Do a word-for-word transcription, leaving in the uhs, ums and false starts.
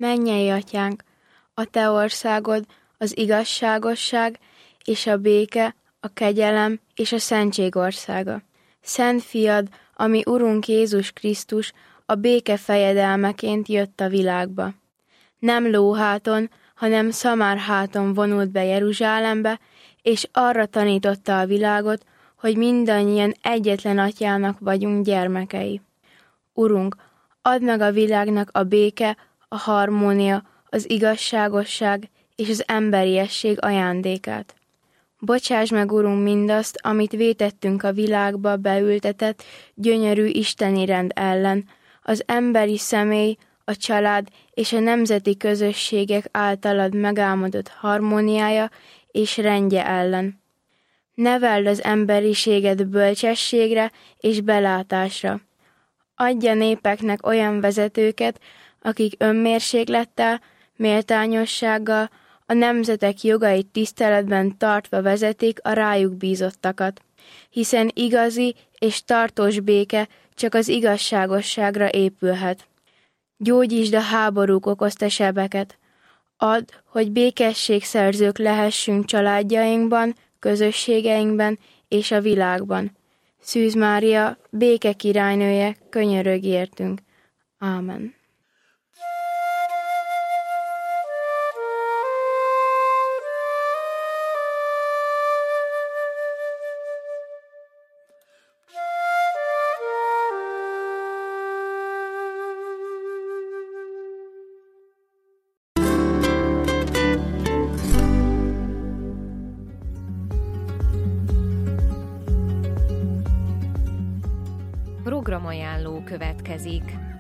Mennyei Atyánk, a Te országod, az igazságosság és a béke, a kegyelem és a szentség országa. Szent Fiad, ami Urunk Jézus Krisztus, a béke fejedelmeként jött a világba. Nem lóháton, hanem szamárháton vonult be Jeruzsálembe, és arra tanította a világot, hogy mindannyian egyetlen Atyának vagyunk gyermekei. Urunk, add meg a világnak a béke, a harmónia, az igazságosság és az emberiesség ajándékát. Bocsáss meg, Urunk, mindazt, amit vétettünk a világba beültetett, gyönyörű isteni rend ellen, az emberi személy, a család és a nemzeti közösségek általad megálmodott harmóniája és rendje ellen. Neveld az emberiséget bölcsességre és belátásra. Adj a népeknek olyan vezetőket, akik önmérséklettel, méltányossággal, a nemzetek jogait tiszteletben tartva vezetik a rájuk bízottakat, hiszen igazi és tartós béke csak az igazságosságra épülhet. Gyógyítsd a háborúk okozta sebeket. Add, hogy békességszerzők lehessünk családjainkban, közösségeinkben és a világban. Szűz Mária, béke királynője, könyörögj értünk. Ámen. Programajánló következik.